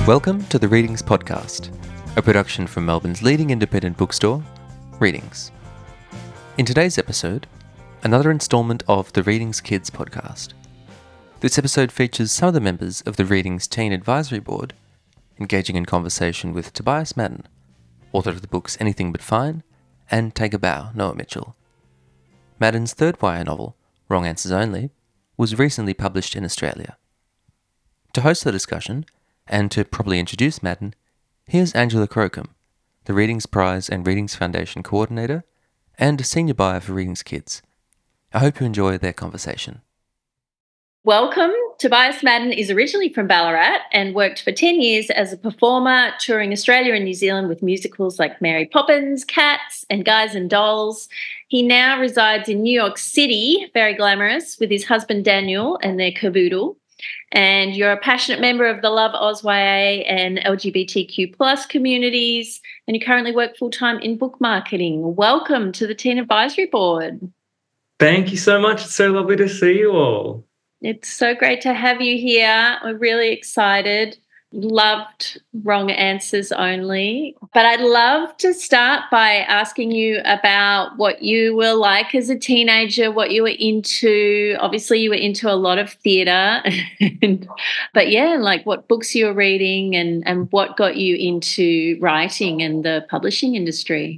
Welcome to the Readings Podcast, a production from Melbourne's leading independent bookstore, Readings. In today's episode, another instalment of the Readings Kids podcast. This episode features some of the members of the Readings Teen Advisory Board engaging in conversation with Tobias Madden, author of the books Anything But Fine and Take a Bow, Noah Mitchell. Madden's third YA novel, Wrong Answers Only, was recently published in Australia. To host the discussion, and to properly introduce Madden, here's Angela Crocombe, the Readings Prize and Readings Foundation Coordinator and a Senior Buyer for Readings Kids. I hope you enjoy their conversation. Welcome. Tobias Madden is originally from Ballarat and worked for 10 years as a performer, touring Australia and New Zealand with musicals like Mary Poppins, Cats and Guys and Dolls. He now resides in New York City, very glamorous, with his husband Daniel and their caboodle. And you're a passionate member of the Love Oz YA and LGBTQ plus communities, and you currently work full-time in book marketing. Welcome to the Teen Advisory Board. Thank you so much. It's so lovely to see you all. It's so great to have you here. We're really excited. Loved Wrong Answers Only. But I'd love to start by asking you about what you were like as a teenager, what you were into. Obviously, you were into a lot of theatre. But yeah, like what books you were reading and what got you into writing and the publishing industry.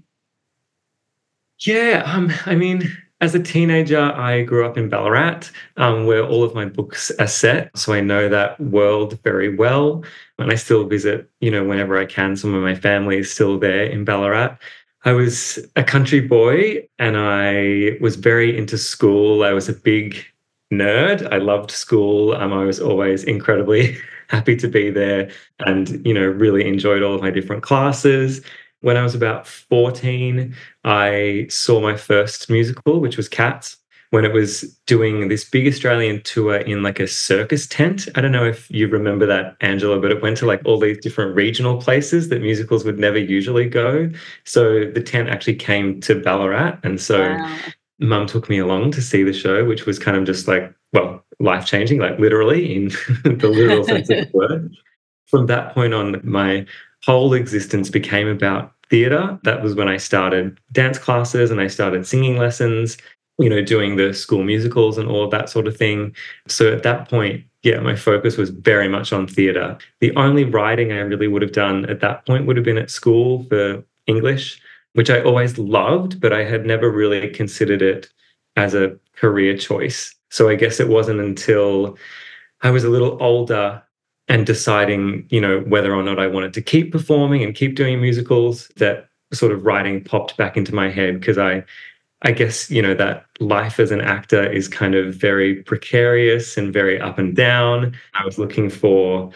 Yeah, as a teenager, I grew up in Ballarat, where all of my books are set. So I know that world very well. And I still visit, whenever I can. Some of my family is still there in Ballarat. I was a country boy and I was very into school. I was a big nerd. I loved school. I was always incredibly happy to be there and, really enjoyed all of my different classes. When I was about 14, I saw my first musical, which was Cats, when it was doing this big Australian tour in like a circus tent. I don't know if you remember that, Angela, but it went to like all these different regional places that musicals would never usually go. So the tent actually came to Ballarat. And so Mum took me along to see the show, which was kind of just like, life-changing, like literally in the literal sense of the word. From that point on, my whole existence became about theatre. That was when I started dance classes and I started singing lessons, doing the school musicals and all of that sort of thing. So at that point, my focus was very much on theatre. The only writing I really would have done at that point would have been at school for English, which I always loved, but I had never really considered it as a career choice. So I guess it wasn't until I was a little older and deciding, whether or not I wanted to keep performing and keep doing musicals, that sort of writing popped back into my head because I guess, that life as an actor is kind of very precarious and very up and down. I was looking for,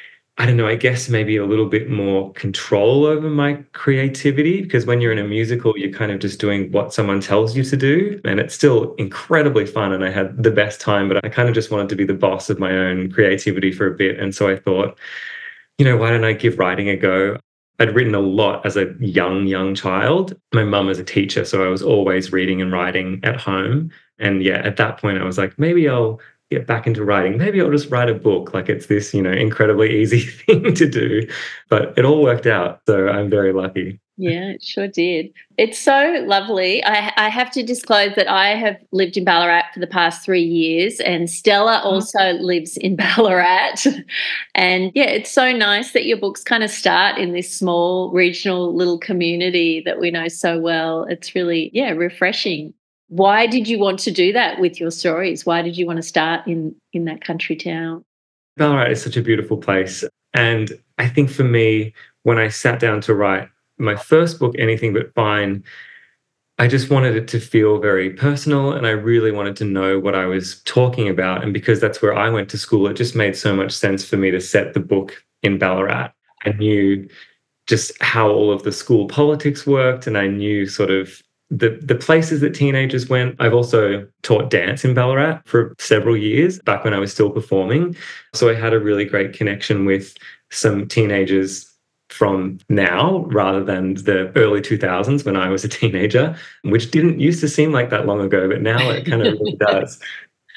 I guess maybe a little bit more control over my creativity, because when you're in a musical, you're kind of just doing what someone tells you to do. And it's still incredibly fun and I had the best time, but I kind of just wanted to be the boss of my own creativity for a bit. And so I thought, why don't I give writing a go? I'd written a lot as a young child. My mum was a teacher, so I was always reading and writing at home. And at that point I was like, maybe I'll get back into writing. Maybe I'll just write a book. Like it's this, incredibly easy thing to do, but it all worked out. So I'm very lucky. Yeah, it sure did. It's so lovely. I have to disclose that I have lived in Ballarat for the past 3 years, and Stella also lives in Ballarat. And it's so nice that your books kind of start in this small regional little community that we know so well. It's really, refreshing. Why did you want to do that with your stories? Why did you want to start in that country town? Ballarat is such a beautiful place. And I think for me, when I sat down to write my first book, Anything But Fine, I just wanted it to feel very personal and I really wanted to know what I was talking about. And because that's where I went to school, it just made so much sense for me to set the book in Ballarat. I knew just how all of the school politics worked and I knew sort of the places that teenagers went. I've also taught dance in Ballarat for several years, back when I was still performing. So I had a really great connection with some teenagers from now rather than the early 2000s when I was a teenager, which didn't used to seem like that long ago, but now it kind of really does.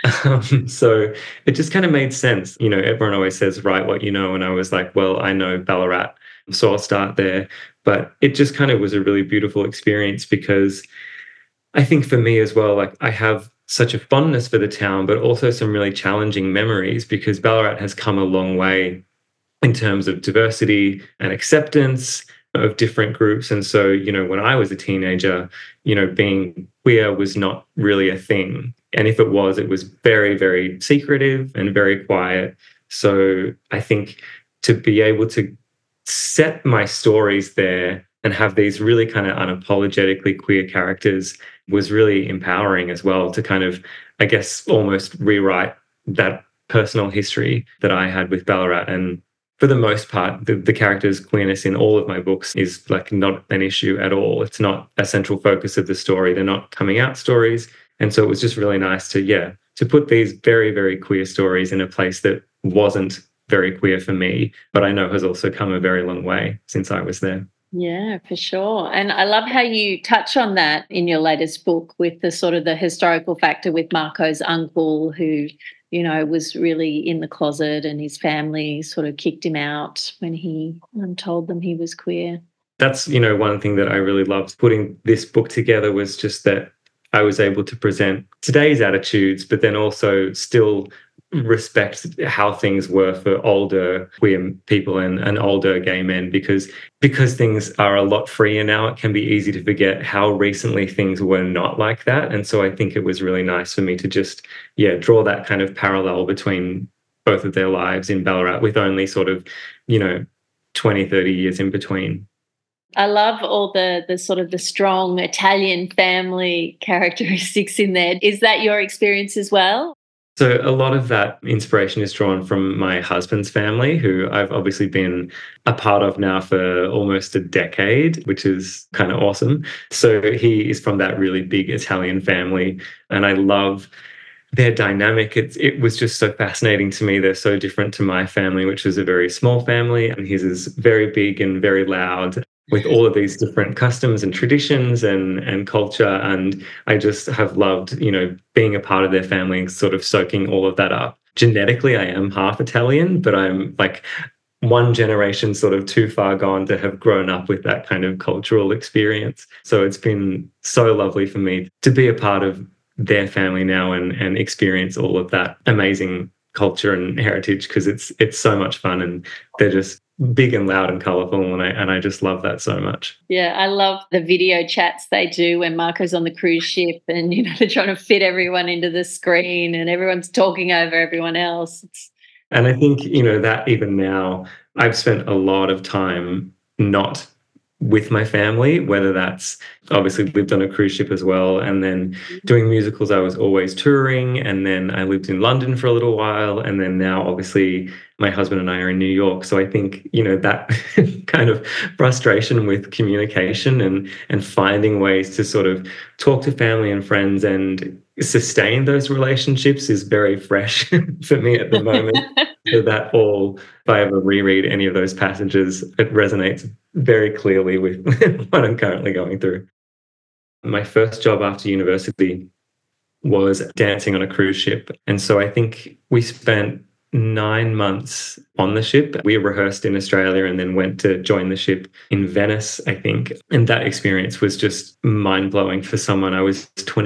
So it just kind of made sense. Everyone always says, write what you know. And I was like, well, I know Ballarat, so I'll start there. But it just kind of was a really beautiful experience because I think for me as well, like I have such a fondness for the town, but also some really challenging memories because Ballarat has come a long way in terms of diversity and acceptance of different groups. And so, when I was a teenager, being queer was not really a thing. And if it was very, very secretive and very quiet. So I think to be able to set my stories there and have these really kind of unapologetically queer characters was really empowering as well to kind of, I guess, almost rewrite that personal history that I had with Ballarat. And for the most part, the character's queerness in all of my books is like not an issue at all. It's not a central focus of the story. They're not coming out stories. And so it was just really nice to put these very, very queer stories in a place that wasn't very queer for me, but I know has also come a very long way since I was there. Yeah, for sure. And I love how you touch on that in your latest book with the sort of the historical factor with Marco's uncle who, was really in the closet and his family sort of kicked him out when he told them he was queer. That's, one thing that I really loved putting this book together was just that I was able to present today's attitudes, but then also still respect how things were for older queer people and older gay men because things are a lot freer now. It can be easy to forget how recently things were not like that. And so I think it was really nice for me to just, draw that kind of parallel between both of their lives in Ballarat with only sort of, 20, 30 years in between. I love all the sort of the strong Italian family characteristics in there. Is that your experience as well? So a lot of that inspiration is drawn from my husband's family, who I've obviously been a part of now for almost a decade, which is kind of awesome. So he is from that really big Italian family, and I love their dynamic. It was just so fascinating to me. They're so different to my family, which is a very small family, and his is very big and very loud, with all of these different customs and traditions and culture. And I just have loved, being a part of their family and sort of soaking all of that up. Genetically, I am half Italian, but I'm like one generation sort of too far gone to have grown up with that kind of cultural experience. So it's been so lovely for me to be a part of their family now and experience all of that amazing culture and heritage because it's so much fun and they're just big and loud and colourful and I just love that so much. Yeah, I love the video chats they do when Marco's on the cruise ship and they're trying to fit everyone into the screen and everyone's talking over everyone else. And I think that even now I've spent a lot of time not with my family, whether that's obviously lived on a cruise ship as well. And then doing musicals, I was always touring. And then I lived in London for a little while. And then now obviously my husband and I are in New York. So I think, that kind of frustration with communication and finding ways to sort of talk to family and friends and sustain those relationships is very fresh for me at the moment. So that all, if I ever reread any of those passages, it resonates very clearly with what I'm currently going through. My first job after university was dancing on a cruise ship. And so I think we spent 9 months on the ship. We rehearsed in Australia and then went to join the ship in Venice, I think. And that experience was just mind-blowing for someone. I was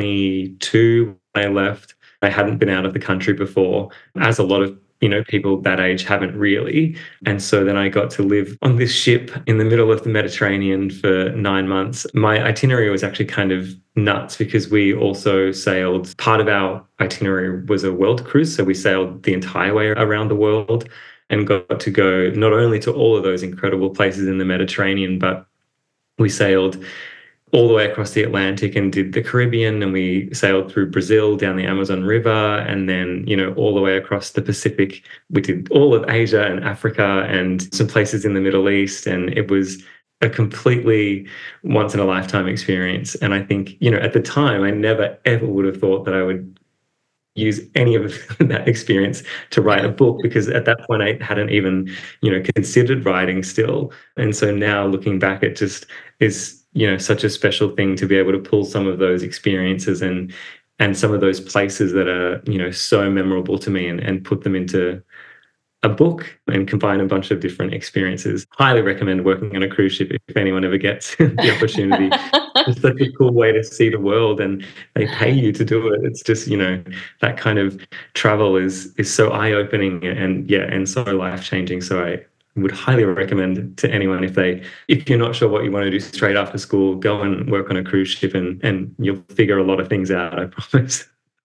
22 when I left. I hadn't been out of the country before, as a lot of people that age haven't really. And so then I got to live on this ship in the middle of the Mediterranean for 9 months. My itinerary was actually kind of nuts because we also sailed, part of our itinerary was a world cruise. So we sailed the entire way around the world and got to go not only to all of those incredible places in the Mediterranean, but we sailed all the way across the Atlantic and did the Caribbean, and we sailed through Brazil down the Amazon River, and then, all the way across the Pacific. We did all of Asia and Africa and some places in the Middle East, and it was a completely once-in-a-lifetime experience. And I think, at the time, I never, ever would have thought that I would use any of that experience to write a book, because at that point I hadn't even, considered writing still. And so now looking back, it just is, such a special thing to be able to pull some of those experiences and and some of those places that are, so memorable to me, and put them into a book and combine a bunch of different experiences. Highly recommend working on a cruise ship if anyone ever gets the opportunity. It's such a cool way to see the world, and they pay you to do it. It's just, that kind of travel is so eye-opening and so life-changing. So I would highly recommend to anyone, if you're not sure what you want to do straight after school, go and work on a cruise ship, and you'll figure a lot of things out, I promise.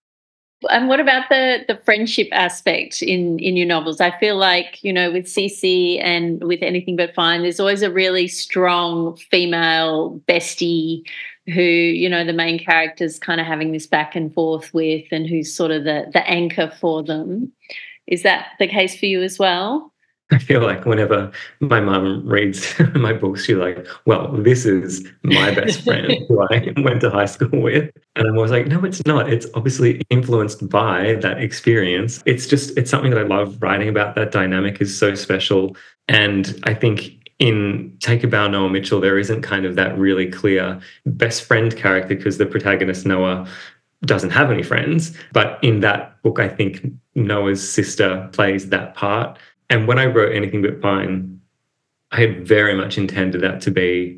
And what about the friendship aspect in your novels? I feel like, with Cece and with Anything But Fine, there's always a really strong female bestie who, the main character's kind of having this back and forth with, and who's sort of the anchor for them. Is that the case for you as well? I feel like whenever my mum reads my books, she's like, well, this is my best friend who I went to high school with. And I'm always like, no, it's not. It's obviously influenced by that experience. It's something that I love writing about. That dynamic is so special. And I think in Take a Bow, Noah Mitchell, there isn't kind of that really clear best friend character, because the protagonist, Noah, doesn't have any friends. But in that book, I think Noah's sister plays that part. And when I wrote Anything But Fine, I had very much intended that to be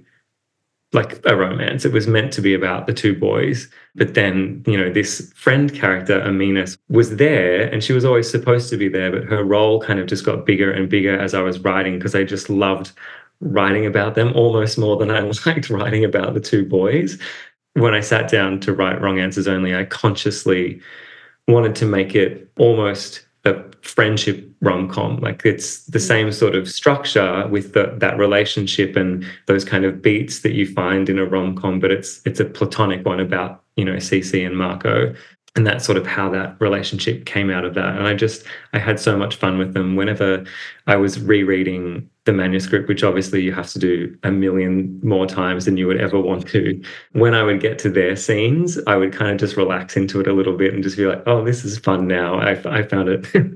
like a romance. It was meant to be about the two boys. But then, this friend character, Aminas, was there, and she was always supposed to be there, but her role kind of just got bigger and bigger as I was writing, because I just loved writing about them almost more than I liked writing about the two boys. When I sat down to write Wrong Answers Only, I consciously wanted to make it almost a friendship rom-com. Like, it's the same sort of structure with that relationship and those kind of beats that you find in a rom-com, but it's a platonic one about, Cece and Marco, and that's sort of how that relationship came out of that. And I had so much fun with them. Whenever I was rereading the manuscript, which obviously you have to do a million more times than you would ever want to, when I would get to their scenes, I would kind of just relax into it a little bit and just be like, oh, this is fun now. I found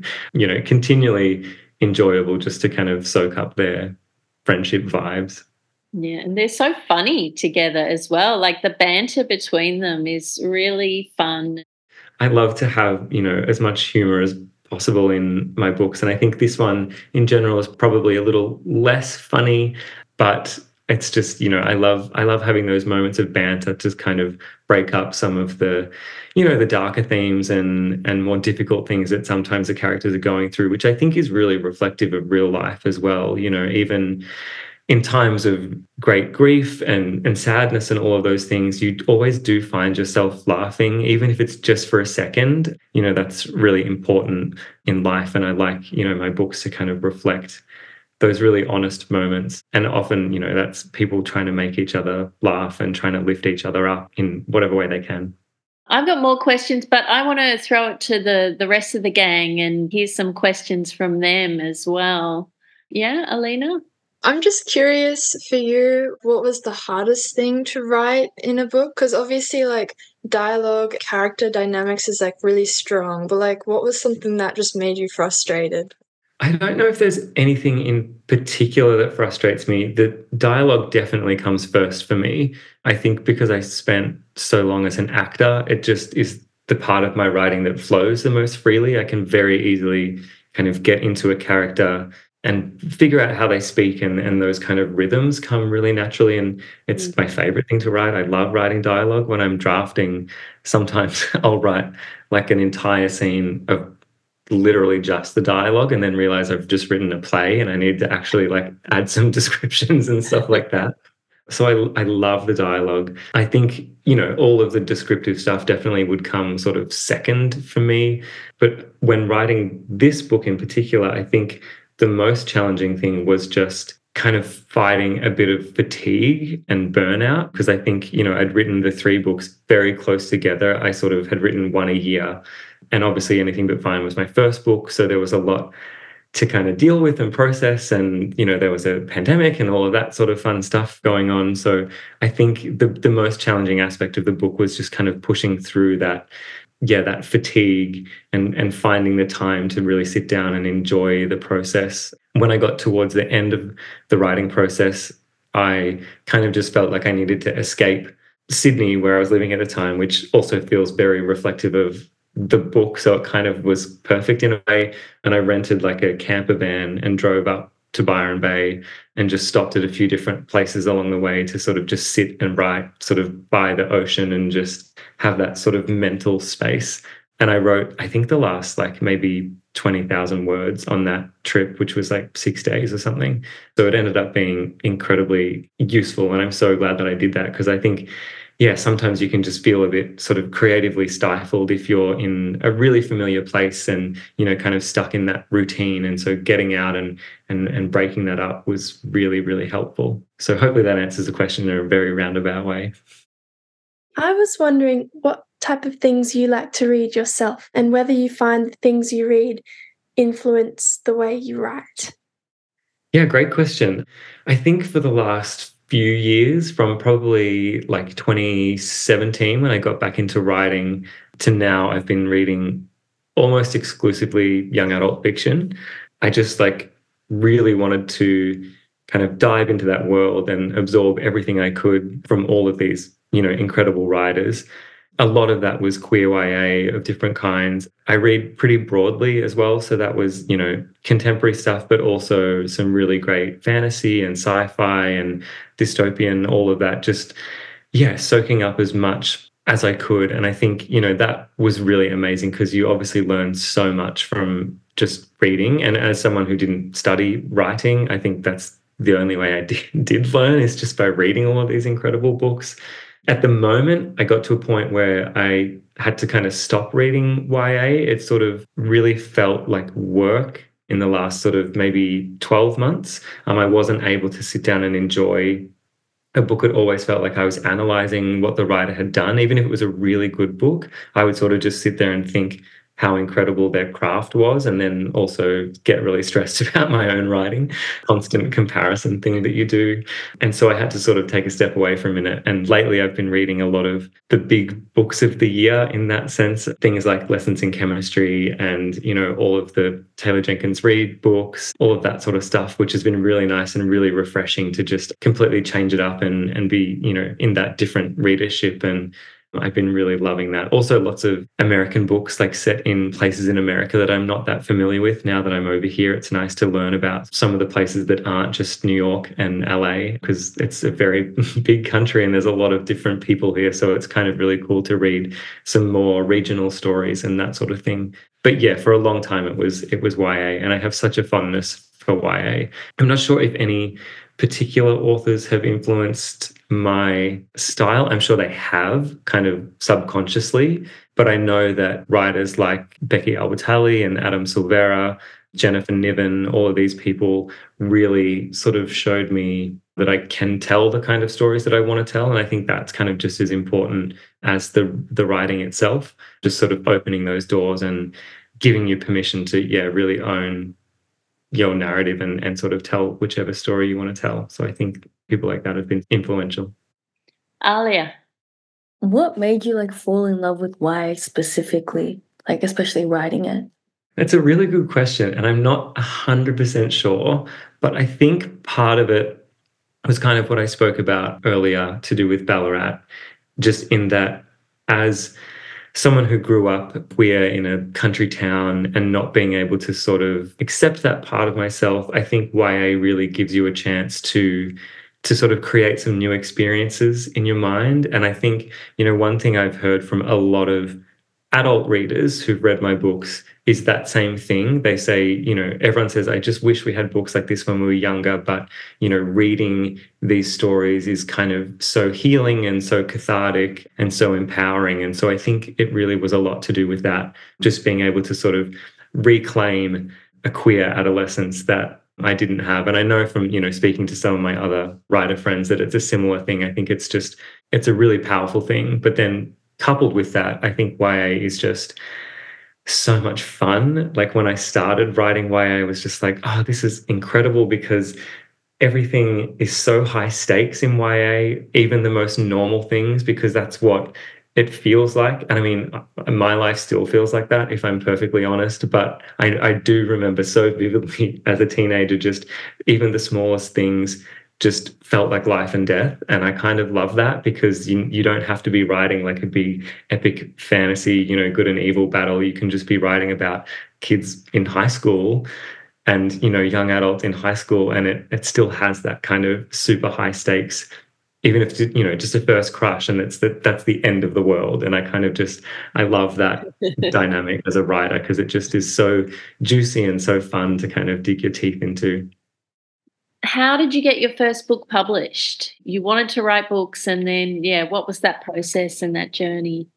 it, continually enjoyable just to kind of soak up their friendship vibes. Yeah, and they're so funny together as well. Like, the banter between them is really fun. I love to have, as much humor as possible in my books. And I think this one in general is probably a little less funny, but it's just, I love having those moments of banter to kind of break up some of the, the darker themes and more difficult things that sometimes the characters are going through, which I think is really reflective of real life as well. Even in times of great grief and sadness and all of those things, you always do find yourself laughing, even if it's just for a second. That's really important in life. And I like, my books to kind of reflect those really honest moments. And often, that's people trying to make each other laugh and trying to lift each other up in whatever way they can. I've got more questions, but I want to throw it to the rest of the gang, and here's some questions from them as well. Yeah, Alina? I'm just curious for you, what was the hardest thing to write in a book? Because obviously, like, dialogue, character dynamics is, like, really strong, but, like, what was something that just made you frustrated? I don't know if there's anything in particular that frustrates me. The dialogue definitely comes first for me. I think because I spent so long as an actor, it just is the part of my writing that flows the most freely. I can very easily kind of get into a character and figure out how they speak, and those kind of rhythms come really naturally. And it's my favorite thing to write. I love writing dialogue. When I'm drafting, sometimes I'll write like an entire scene of literally just the dialogue, and then realize I've just written a play and I need to actually like add some descriptions and stuff like that. So I love the dialogue. I think, all of the descriptive stuff definitely would come sort of second for me. But when writing this book in particular, I think the most challenging thing was just kind of fighting a bit of fatigue and burnout, because I think, I'd written the 3 books very close together. I sort of had written one a year, and obviously Anything But Fine was my first book. So there was a lot to kind of deal with and process. And, there was a pandemic and all of that sort of fun stuff going on. So I think the most challenging aspect of the book was just kind of pushing through that fatigue and finding the time to really sit down and enjoy the process. When I got towards the end of the writing process, I kind of just felt like I needed to escape Sydney, where I was living at the time, which also feels very reflective of the book. So it kind of was perfect in a way. And I rented like a camper van and drove up to Byron Bay and just stopped at a few different places along the way to sort of just sit and write sort of by the ocean and just have that sort of mental space. And I wrote, I think the last like maybe 20,000 words on that trip, which was like 6 days or something. So it ended up being incredibly useful. And I'm so glad that I did that, because I think, yeah, sometimes you can just feel a bit sort of creatively stifled if you're in a really familiar place and, you know, kind of stuck in that routine. And so getting out and breaking that up was really, really helpful. So hopefully that answers the question in a very roundabout way. I was wondering what type of things you like to read yourself and whether you find the things you read influence the way you write. Yeah, great question. I think for the last few years, from probably like 2017 when I got back into writing to now, I've been reading almost exclusively young adult fiction. I just like really wanted to kind of dive into that world and absorb everything I could from all of these, you know, incredible writers. A lot of that was queer YA of different kinds. I read pretty broadly as well. So that was, you know, contemporary stuff, but also some really great fantasy and sci-fi and dystopian, all of that. Just, yeah, soaking up as much as I could. And I think, you know, that was really amazing because you obviously learn so much from just reading. And as someone who didn't study writing, I think that's the only way I did learn, is just by reading all of these incredible books. At the moment, I got to a point where I had to kind of stop reading YA. It sort of really felt like work in the last sort of maybe 12 months. I wasn't able to sit down and enjoy a book. It always felt like I was analyzing what the writer had done. Even if it was a really good book, I would sort of just sit there and think how incredible their craft was, and then also get really stressed about my own writing, constant comparison thing that you do. And so I had to sort of take a step away for a minute. And lately I've been reading a lot of the big books of the year in that sense, things like Lessons in Chemistry and, you know, all of the Taylor Jenkins Reid books, all of that sort of stuff, which has been really nice and really refreshing to just completely change it up and be, you know, in that different readership. And I've been really loving that. Also, lots of American books like set in places in America that I'm not that familiar with. Now that I'm over here, it's nice to learn about some of the places that aren't just New York and LA, because it's a very big country and there's a lot of different people here. So it's kind of really cool to read some more regional stories and that sort of thing. But yeah, for a long time it was YA, and I have such a fondness for YA. I'm not sure if any particular authors have influenced my style. I'm sure they have, kind of subconsciously, but I know that writers like Becky Albertalli and Adam Silvera, Jennifer Niven, all of these people really sort of showed me that I can tell the kind of stories that I want to tell. And I think that's kind of just as important as the writing itself, just sort of opening those doors and giving you permission to, yeah, really own your narrative and sort of tell whichever story you want to tell. So I think people like that have been influential. Alia, what made you like fall in love with YA specifically, like especially writing it? That's a really good question, and I'm not 100% sure, but I think part of it was kind of what I spoke about earlier to do with Ballarat, just in that as someone who grew up queer in a country town and not being able to sort of accept that part of myself, I think YA really gives you a chance to sort of create some new experiences in your mind. And I think, you know, one thing I've heard from a lot of adult readers who've read my books is that same thing. They say, you know, everyone says, I just wish we had books like this when we were younger, but, you know, reading these stories is kind of so healing and so cathartic and so empowering. And so I think it really was a lot to do with that, just being able to sort of reclaim a queer adolescence that I didn't have. And I know from, you know, speaking to some of my other writer friends that it's a similar thing. I think it's a really powerful thing. But then coupled with that, I think YA is just so much fun. Like when I started writing YA, I was just like, oh, this is incredible because everything is so high stakes in YA, even the most normal things, because that's what it feels like. And I mean, my life still feels like that, if I'm perfectly honest. But I do remember so vividly as a teenager, just even the smallest things just felt like life and death. And I kind of love that, because you don't have to be writing like a big epic fantasy, you know, good and evil battle. You can just be writing about kids in high school and, you know, young adults in high school, and it still has that kind of super high stakes, even if it's, you know, just a first crush, and that's the end of the world. And I love that dynamic as a writer, because it just is so juicy and so fun to kind of dig your teeth into. How did you get your first book published? You wanted to write books, and then, what was that process and that journey?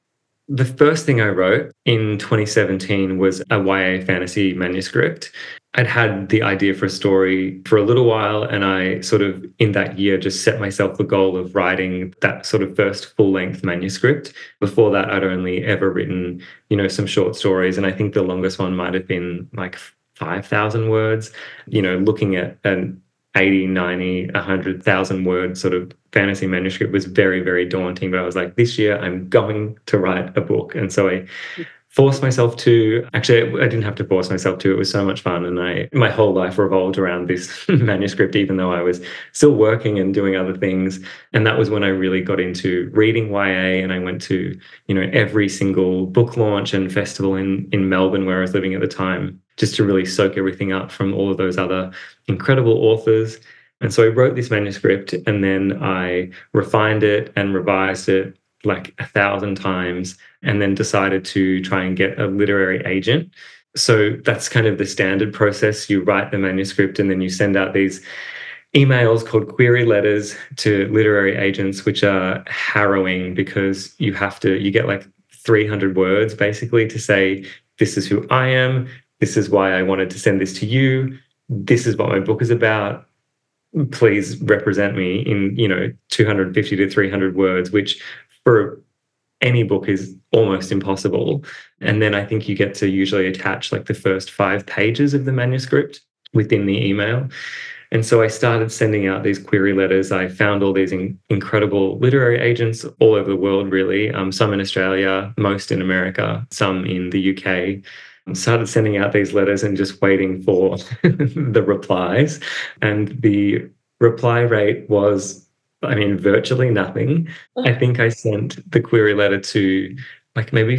The first thing I wrote in 2017 was a YA fantasy manuscript. I'd had the idea for a story for a little while, and I sort of, in that year, just set myself the goal of writing that sort of first full-length manuscript. Before that, I'd only ever written, you know, some short stories, and I think the longest one might have been like 5,000 words. You know, looking at an 80, 90, 100,000 word sort of fantasy manuscript was very, very daunting. But I was like, this year I'm going to write a book. And so I forced myself to. Actually, I didn't have to force myself to. It was so much fun. And my whole life revolved around this manuscript, even though I was still working and doing other things. And that was when I really got into reading YA. And I went to, you know, every single book launch and festival in Melbourne, where I was living at the time, just to really soak everything up from all of those other incredible authors. And so I wrote this manuscript, and then I refined it and revised it like 1,000 times, and then decided to try and get a literary agent. So that's kind of the standard process. You write the manuscript, and then you send out these emails called query letters to literary agents, which are harrowing, because you get like 300 words basically to say, this is who I am, this is why I wanted to send this to you, this is what my book is about, please represent me, in, you know, 250 to 300 words, which for any book is almost impossible. And then I think you get to usually attach like the first 5 pages of the manuscript within the email. And so I started sending out these query letters. I found all these incredible literary agents all over the world, really. Some in Australia, most in America, some in the UK. Started sending out these letters and just waiting for the replies. And the reply rate was, I mean, virtually nothing. I think I sent the query letter to like maybe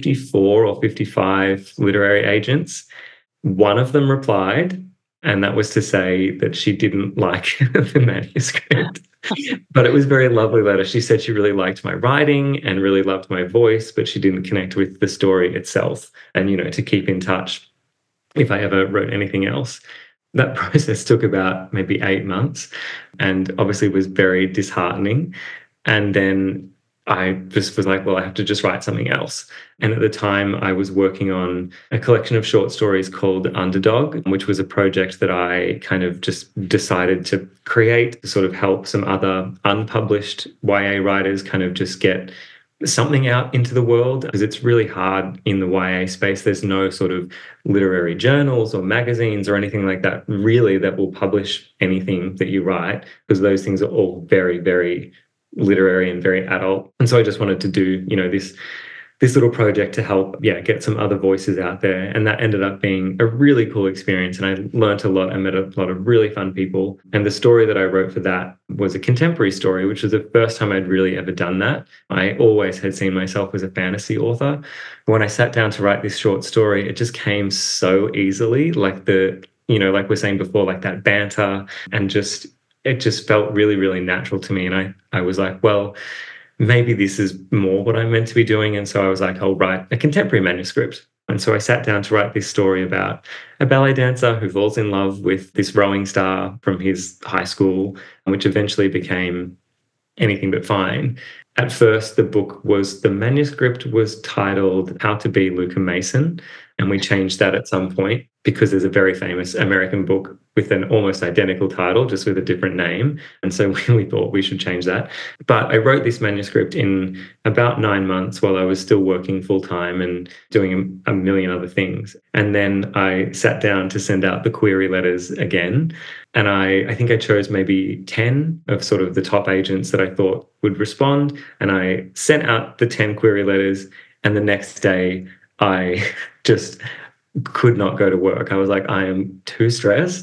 54 or 55 literary agents. One of them replied, and that was to say that she didn't like the manuscript. But it was a very lovely letter. She said she really liked my writing and really loved my voice, but she didn't connect with the story itself. And, you know, to keep in touch if I ever wrote anything else. That process took about maybe 8 months, and obviously was very disheartening. And then I just was like, well, I have to just write something else. And at the time, I was working on a collection of short stories called Underdog, which was a project that I kind of just decided to create to sort of help some other unpublished YA writers kind of just get something out into the world, because it's really hard in the YA space. There's no sort of literary journals or magazines or anything like that, really, that will publish anything that you write, because those things are all very, very literary and very adult. And so I just wanted to do, you know, this little project to help, get some other voices out there. And that ended up being a really cool experience. And I learned a lot. I met a lot of really fun people. And the story that I wrote for that was a contemporary story, which was the first time I'd really ever done that. I always had seen myself as a fantasy author. When I sat down to write this short story, it just came so easily, like like we're saying before, like that banter, and it just felt really, really natural to me. And I was like, well, maybe this is more what I'm meant to be doing. And so I was like, I'll write a contemporary manuscript. And so I sat down to write this story about a ballet dancer who falls in love with this rowing star from his high school, which eventually became Anything But Fine. At first, the manuscript was titled How to Be Luca Mason. And we changed that at some point because there's a very famous American book with an almost identical title, just with a different name. And so we thought we should change that. But I wrote this manuscript in about 9 months while I was still working full time and doing a million other things. And then I sat down to send out the query letters again. And I think I chose maybe 10 of sort of the top agents that I thought would respond. And I sent out the 10 query letters. And the next day, I just could not go to work. I was like, I am too stressed.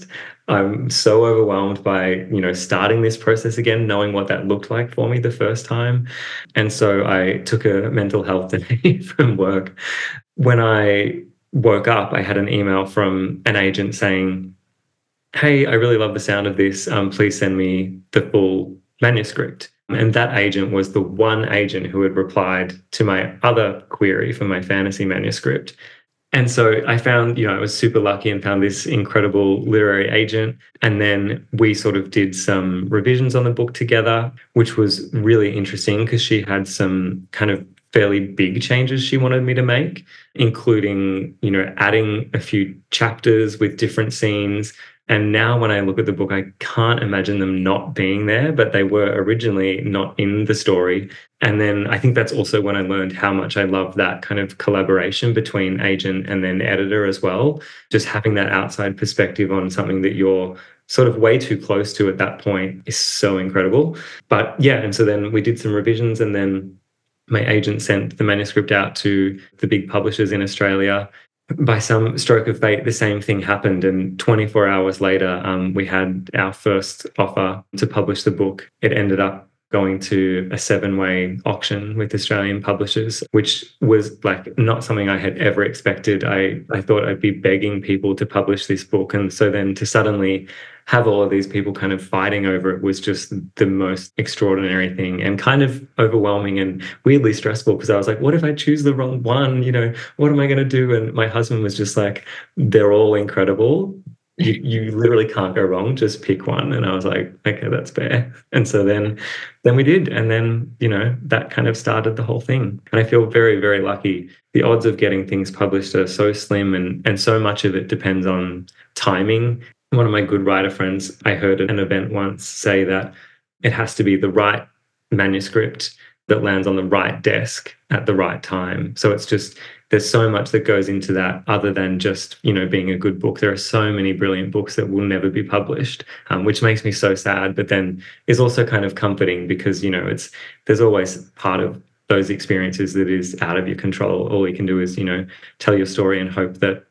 I'm so overwhelmed by, starting this process again, knowing what that looked like for me the first time. And so I took a mental health day from work. When I woke up, I had an email from an agent saying, "Hey, I really love the sound of this. Please send me the full manuscript." And that agent was the one agent who had replied to my other query for my fantasy manuscript. And so I found, I was super lucky and found this incredible literary agent. And then we sort of did some revisions on the book together, which was really interesting because she had some kind of fairly big changes she wanted me to make, including, adding a few chapters with different scenes. And now when I look at the book, I can't imagine them not being there, but they were originally not in the story. And then I think that's also when I learned how much I love that kind of collaboration between agent and then editor as well. Just having that outside perspective on something that you're sort of way too close to at that point is so incredible. But yeah, and so then we did some revisions, and then my agent sent the manuscript out to the big publishers in Australia. By some stroke of fate, the same thing happened. And 24 hours later, we had our first offer to publish the book. It ended up going to a 7-way auction with Australian publishers, which was like not something I had ever expected. I thought I'd be begging people to publish this book. And so then to suddenly have all of these people kind of fighting over it was just the most extraordinary thing, and kind of overwhelming and weirdly stressful, because I was like, what if I choose the wrong one? What am I going to do? And my husband was just like, they're all incredible. You literally can't go wrong. Just pick one. And I was like, okay, that's fair. And so then we did. And then, that kind of started the whole thing. And I feel very, very lucky. The odds of getting things published are so slim, and so much of it depends on timing. One of my good writer friends, I heard at an event once, say that it has to be the right manuscript that lands on the right desk at the right time. So it's just, there's so much that goes into that other than just, being a good book. There are so many brilliant books that will never be published, which makes me so sad, but then is also kind of comforting because, there's always part of those experiences that is out of your control. All you can do is, tell your story and hope that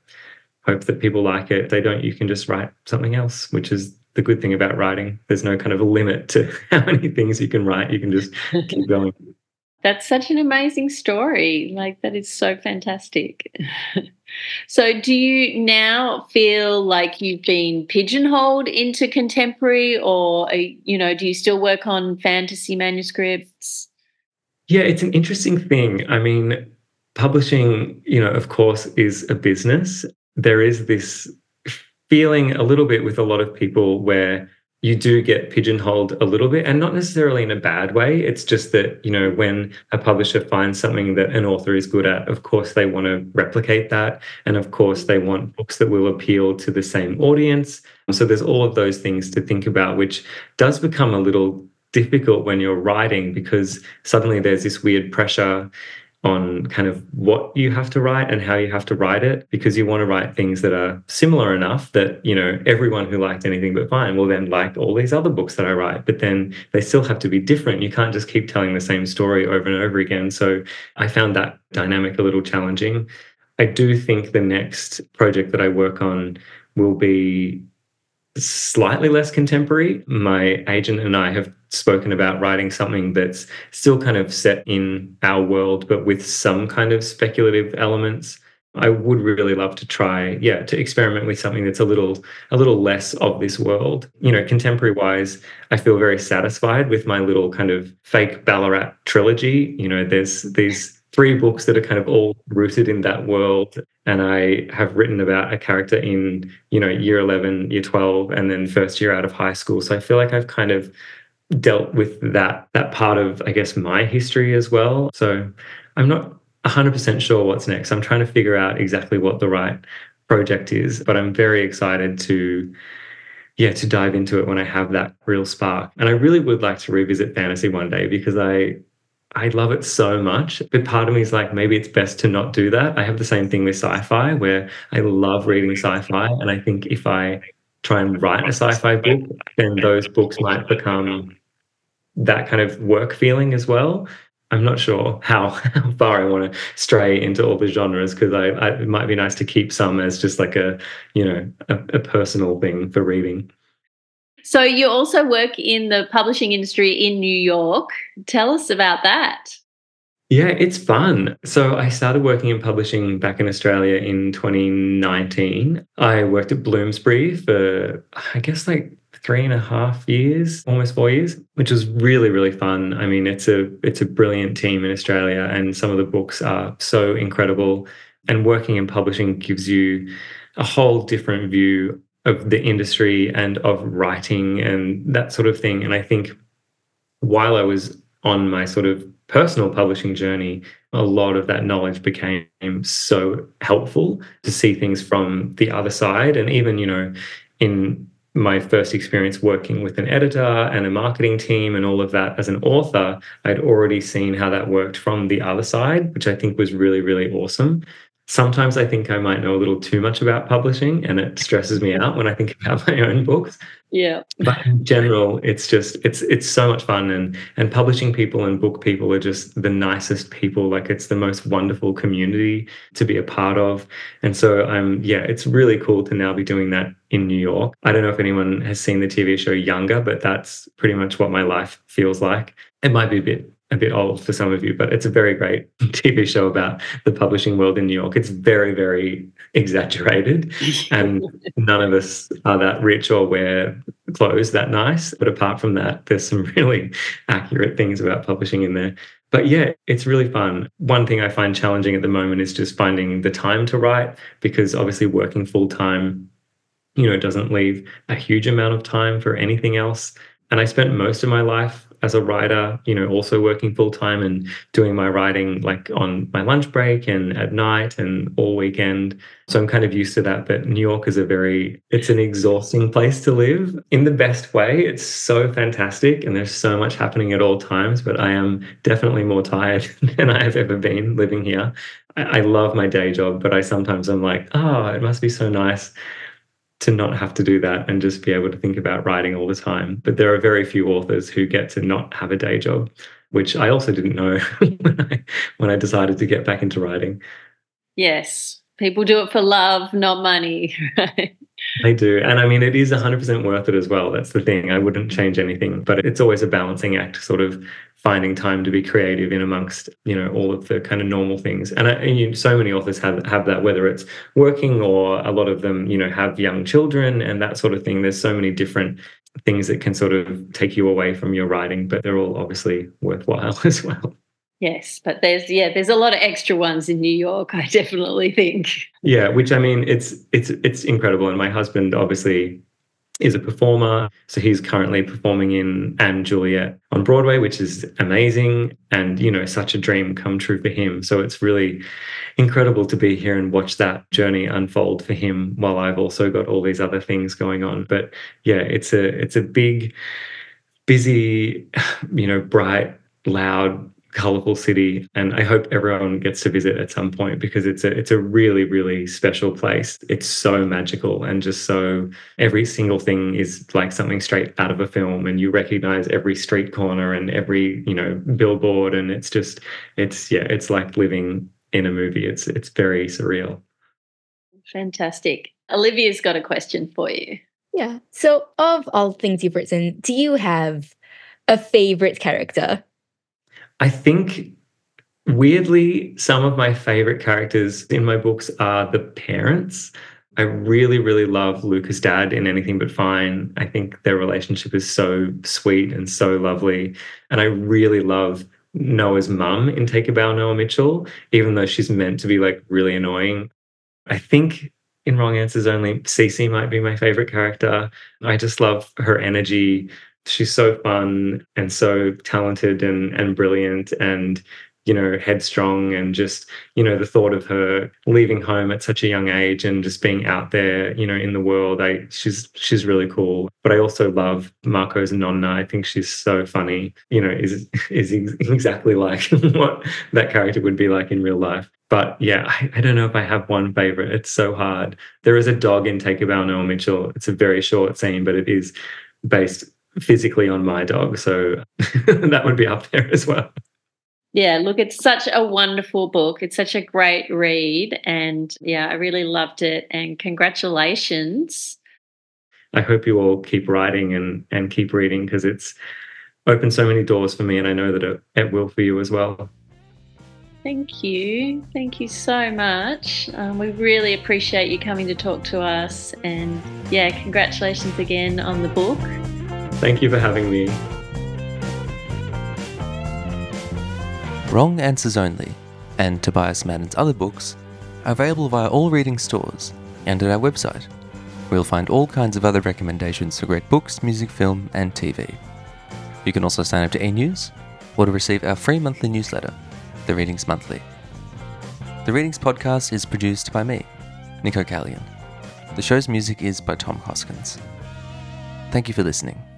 people like it. If they don't, you can just write something else, which is the good thing about writing. There's no kind of a limit to how many things you can write. You can just keep going. That's such an amazing story. Like, that is so fantastic. So do you now feel like you've been pigeonholed into contemporary, or, do you still work on fantasy manuscripts? Yeah, it's an interesting thing. I mean, publishing, of course, is a business. There is this feeling a little bit with a lot of people where you do get pigeonholed a little bit, and not necessarily in a bad way. It's just that, when a publisher finds something that an author is good at, of course, they want to replicate that. And of course, they want books that will appeal to the same audience. So there's all of those things to think about, which does become a little difficult when you're writing, because suddenly there's this weird pressure on kind of what you have to write and how you have to write it, because you want to write things that are similar enough that, everyone who liked Anything But Fine will then like all these other books that I write, but then they still have to be different. You can't just keep telling the same story over and over again. So I found that dynamic a little challenging. I do think the next project that I work on will be slightly less contemporary. My agent and I have spoken about writing something that's still kind of set in our world, but with some kind of speculative elements. I would really love to try, to experiment with something that's a little less of this world. Contemporary wise, I feel very satisfied with my little kind of fake Ballarat trilogy. There's these 3 books that are kind of all rooted in that world. And I have written about a character in, year 11, year 12, and then first year out of high school. So I feel like I've kind of dealt with that part of, I guess, my history as well. So I'm not 100% sure what's next. I'm trying to figure out exactly what the right project is, but I'm very excited to dive into it when I have that real spark. And I really would like to revisit fantasy one day, because I love it so much, but part of me is like, maybe it's best to not do that. I have the same thing with sci-fi, where I love reading sci-fi, and I think if I try and write a sci-fi book, then those books might become that kind of work feeling as well. I'm not sure how far I want to stray into all the genres, because it might be nice to keep some as just like a personal thing for reading. So you also work in the publishing industry in New York. Tell us about that. Yeah, it's fun. So I started working in publishing back in Australia in 2019. I worked at Bloomsbury for, I guess, like 3.5 years, almost 4 years, which was really, really fun. I mean, it's a brilliant team in Australia, and some of the books are so incredible. And working in publishing gives you a whole different view of the industry and of writing and that sort of thing. And I think while I was on my sort of personal publishing journey, a lot of that knowledge became so helpful to see things from the other side. And even, in my first experience working with an editor and a marketing team and all of that as an author, I'd already seen how that worked from the other side, which I think was really, really awesome. Sometimes I think I might know a little too much about publishing, and it stresses me out when I think about my own books. Yeah. But in general, it's so much fun, and publishing people and book people are just the nicest people. Like, it's the most wonderful community to be a part of. And so it's really cool to now be doing that in New York. I don't know if anyone has seen the TV show Younger, but that's pretty much what my life feels like. It might be a bit old for some of you, but it's a very great TV show about the publishing world in New York. It's very, very exaggerated, and none of us are that rich or wear clothes that nice. But apart from that, there's some really accurate things about publishing in there. But yeah, it's really fun. One thing I find challenging at the moment is just finding the time to write, because obviously working full time, doesn't leave a huge amount of time for anything else. And I spent most of my life as a writer, also working full time and doing my writing like on my lunch break and at night and all weekend. So I'm kind of used to that. But New York is it's an exhausting place to live in the best way. It's so fantastic and there's so much happening at all times, but I am definitely more tired than I have ever been living here. I love my day job, but I'm like, oh, it must be so nice to not have to do that and just be able to think about writing all the time. But there are very few authors who get to not have a day job, which I also didn't know when I decided to get back into writing. Yes, people do it for love, not money. Right? They do. And I mean, it is 100% worth it as well. That's the thing. I wouldn't change anything, but it's always a balancing act, sort of finding time to be creative in amongst, all of the kind of normal things. And so many authors have that, whether it's working or a lot of them, have young children and that sort of thing. There's so many different things that can sort of take you away from your writing, but they're all obviously worthwhile as well. Yes, but there's a lot of extra ones in New York, I definitely think. Yeah, which I mean, it's incredible. And my husband obviously is a performer. So he's currently performing in Anne Juliet on Broadway, which is amazing. And, such a dream come true for him. So it's really incredible to be here and watch that journey unfold for him while I've also got all these other things going on. But yeah, it's a big, busy, bright, loud, colorful city, and I hope everyone gets to visit at some point, because it's a really, really special place. It's so magical, and just so every single thing is like something straight out of a film, and you recognize every street corner and every billboard, and it's like living in a movie. It's very surreal. Fantastic. Olivia's got a question for you. Yeah. So of all things you've written, do you have a favorite character? I think, weirdly, some of my favorite characters in my books are the parents. I really, really love Luca's dad in Anything But Fine. I think their relationship is so sweet and so lovely. And I really love Noah's mum in Take a Bow, Noah Mitchell, even though she's meant to be like really annoying. I think in Wrong Answers Only, Cece might be my favorite character. I just love her energy. She's so fun and so talented and brilliant and, headstrong, and just, the thought of her leaving home at such a young age and just being out there, in the world. She's really cool. But I also love Marco's nonna. I think she's so funny, is exactly like what that character would be like in real life. But yeah, I don't know if I have one favorite. It's so hard. There is a dog in Take a Bow, Noah Mitchell. It's a very short scene, but it is based physically on my dog, so that would be up there as well. Yeah, look, it's such a wonderful book. It's such a great read. And yeah, I really loved it. And congratulations. I hope you all keep writing and keep reading, because it's opened so many doors for me, and I know that it will for you as well. Thank you. Thank you so much. We really appreciate you coming to talk to us. And yeah, congratulations again on the book. Thank you for having me. Wrong Answers Only and Tobias Madden's other books are available via all reading stores and at our website, where you'll find all kinds of other recommendations for great books, music, film, and TV. You can also sign up to e-news or to receive our free monthly newsletter, The Readings Monthly. The Readings podcast is produced by me, Nico Callion. The show's music is by Tom Hoskins. Thank you for listening.